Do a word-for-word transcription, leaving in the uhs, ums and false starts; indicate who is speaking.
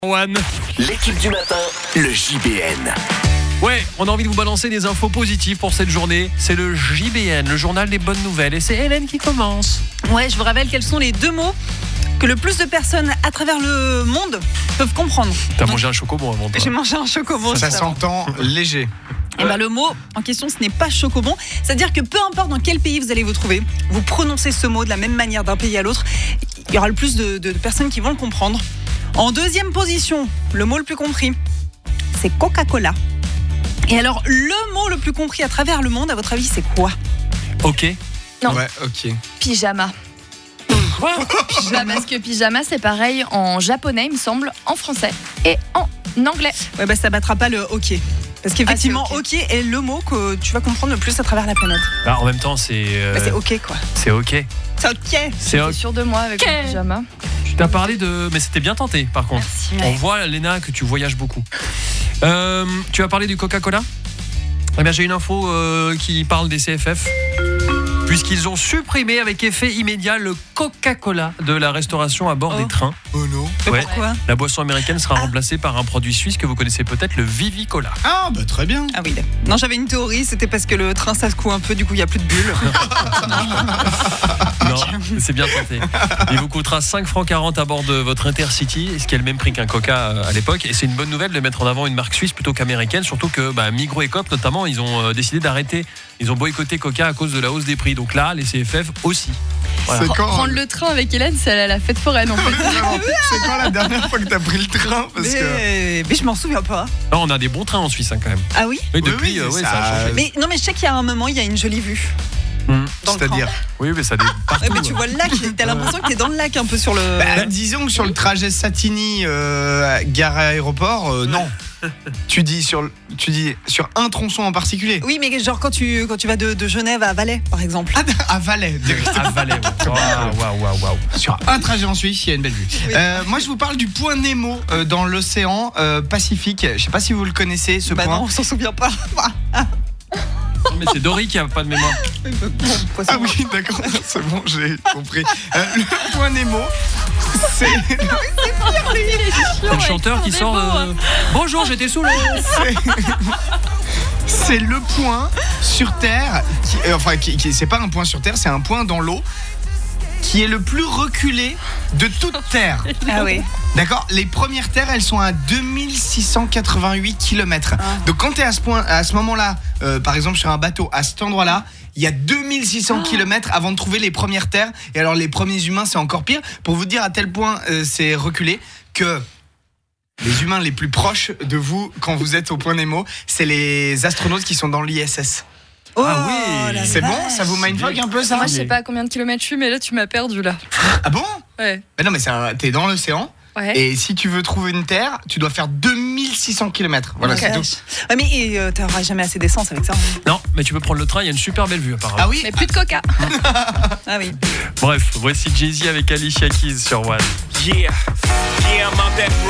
Speaker 1: One.
Speaker 2: L'équipe du matin, le J B N.
Speaker 1: Ouais, on a envie de vous balancer des infos positives pour cette journée. C'est le J B N, le journal des bonnes nouvelles. Et c'est Hélène qui commence.
Speaker 3: Ouais, je vous rappelle quels sont les deux mots que le plus de personnes à travers le monde peuvent comprendre.
Speaker 1: T'as mangé un chocobon avant toi.
Speaker 3: J'ai mangé un chocobon.
Speaker 4: Ça
Speaker 3: juste avant.
Speaker 4: s'entend léger.
Speaker 3: Et ben, le mot en question, ce n'est pas chocobon. C'est-à-dire que peu importe dans quel pays vous allez vous trouver, vous prononcez ce mot de la même manière d'un pays à l'autre, il y aura le plus de, de, de personnes qui vont le comprendre. En deuxième position, le mot le plus compris, c'est Coca-Cola. Et alors, le mot le plus compris à travers le monde, à votre avis, c'est quoi ?
Speaker 1: Ok.
Speaker 5: Non.
Speaker 4: Ouais, ok.
Speaker 5: Pyjama.
Speaker 1: Quoi ?
Speaker 5: Pyjama, parce que pyjama, c'est pareil en japonais, il me semble, en français et en anglais.
Speaker 3: Ouais, bah, ça battra pas le hockey. Parce qu'effectivement,
Speaker 5: Ah, c'est
Speaker 3: hockey est le mot que tu vas comprendre le plus à travers la planète.
Speaker 1: Bah, en même temps, c'est. euh,
Speaker 3: Bah, c'est ok, quoi.
Speaker 1: c'est ok.
Speaker 3: C'est ok.
Speaker 1: C'est
Speaker 5: T'es
Speaker 1: ok.
Speaker 5: sûre de moi avec le pyjama.
Speaker 1: Tu t'as parlé de. Mais c'était bien tenté, par contre.
Speaker 5: Merci.
Speaker 1: On voit, Léna, que tu voyages beaucoup. Euh, tu as parlé du Coca-Cola ? Eh bien, j'ai une info euh, qui parle des C F F. Puisqu'ils ont supprimé avec effet immédiat le Coca-Cola de la restauration à bord
Speaker 3: Oh.
Speaker 1: des trains.
Speaker 4: Oh non.
Speaker 3: Mais
Speaker 1: Ouais.
Speaker 3: pourquoi ?
Speaker 1: La boisson américaine sera
Speaker 3: Ah.
Speaker 1: remplacée par un produit suisse que vous connaissez peut-être, le Vivi-Cola.
Speaker 4: Ah, bah très bien.
Speaker 3: Ah oui, d'accord. Non, j'avais une théorie, c'était parce que le train ça secoue un peu, du coup il n'y a plus de bulles.
Speaker 1: Non, c'est bien tenté. Il vous coûtera cinq francs quarante à bord de votre Intercity, ce qui est le même prix qu'un Coca euh, à l'époque. Et c'est une bonne nouvelle de mettre en avant une marque suisse plutôt qu'américaine, surtout que bah, Migros et Coop notamment, ils ont euh, décidé d'arrêter. Ils ont boycotté Coca à cause de la hausse des prix. Donc là, les C F F aussi. Voilà.
Speaker 4: C'est quand,
Speaker 5: Prendre le train avec Hélène, c'est aller à la fête foraine en fait.
Speaker 4: c'est quand la dernière fois que t'as pris le train parce que...
Speaker 3: mais, mais je m'en souviens pas.
Speaker 1: Non, on a des bons trains en Suisse hein, quand même.
Speaker 3: Ah oui ?
Speaker 1: Oui,
Speaker 4: Oui,
Speaker 1: depuis,
Speaker 4: oui,
Speaker 1: euh, ouais,
Speaker 4: ça-
Speaker 1: ça, a changé.
Speaker 3: Mais non, mais je sais qu'il y a un moment, il y a une jolie vue.
Speaker 1: Hum.
Speaker 3: Dans le
Speaker 4: C'est-à-dire
Speaker 1: Oui, mais ça dé... partout.
Speaker 3: Ouais, mais tu
Speaker 1: hein.
Speaker 3: vois le lac, t'as l'impression que t'es dans le lac un peu sur le.
Speaker 4: bah, disons que sur le trajet Satigny euh, gare aéroport, euh, non. Tu dis sur le- tu dis sur un tronçon en particulier.
Speaker 3: Oui, mais genre quand tu, quand tu vas de, de Genève à Valais, par exemple.
Speaker 4: Ah, à Valais, directement.
Speaker 1: À Valais, ouais. Waouh, waouh, waouh, waouh.
Speaker 4: Sur un trajet en Suisse, il y a une belle vue.
Speaker 3: Oui.
Speaker 4: Euh, moi, je vous parle du point Nemo euh, dans l'océan euh, Pacifique. Je sais pas si vous le connaissez, ce
Speaker 3: Bah
Speaker 4: point.
Speaker 3: non, on s'en souvient pas.
Speaker 1: Mais c'est Dory qui a pas de mémoire.
Speaker 3: Bon,
Speaker 4: Ah oui, d'accord, c'est bon, j'ai compris. Euh, le point Nemo, c'est
Speaker 1: C'est le chanteur qui sort. euh, Bonjour, j'étais sous l'eau.
Speaker 4: c'est le point sur Terre, qui, euh, enfin, qui, qui- c'est pas un point sur Terre, c'est un point dans l'eau qui est le plus reculé de toute Terre.
Speaker 3: Ah oui.
Speaker 4: D'accord ? Les premières terres, elles sont à deux mille six cent quatre-vingt-huit kilomètres.
Speaker 3: Ah.
Speaker 4: Donc quand tu es à ce point, à ce moment-là, euh, par exemple sur un bateau, à cet endroit-là, il y a deux mille six cents kilomètres avant de trouver les premières terres. Et alors les premiers humains, c'est encore pire. Pour vous dire à tel point euh, c'est reculé que les humains les plus proches de vous, quand vous êtes au point Nemo, c'est les astronautes qui sont dans l'I S S.
Speaker 3: Oh,
Speaker 1: Ah oui.
Speaker 3: la
Speaker 4: C'est bon ?
Speaker 3: vache.
Speaker 4: Ça vous mindfuck un peu ça ?
Speaker 5: Moi, je sais pas à combien de kilomètres je suis, mais là, tu m'as perdu là.
Speaker 4: Ah bon ?
Speaker 5: Ouais.
Speaker 4: Mais non, mais c'est un- t'es dans l'océan.
Speaker 5: Ouais.
Speaker 4: Et si tu veux trouver une terre, tu dois faire deux mille six cents kilomètres. Voilà,
Speaker 3: Ok.
Speaker 4: c'est tout.
Speaker 3: Ouais, mais et, euh, t'auras jamais assez d'essence avec ça. hein.
Speaker 1: Non, mais tu peux prendre le train, il y a une super belle vue apparemment.
Speaker 4: Ah oui ?
Speaker 5: Mais plus de coca.
Speaker 3: Ah oui.
Speaker 1: Bref, voici Jay-Z avec Alicia Keys sur One.
Speaker 2: Yeah, yeah, I'm out that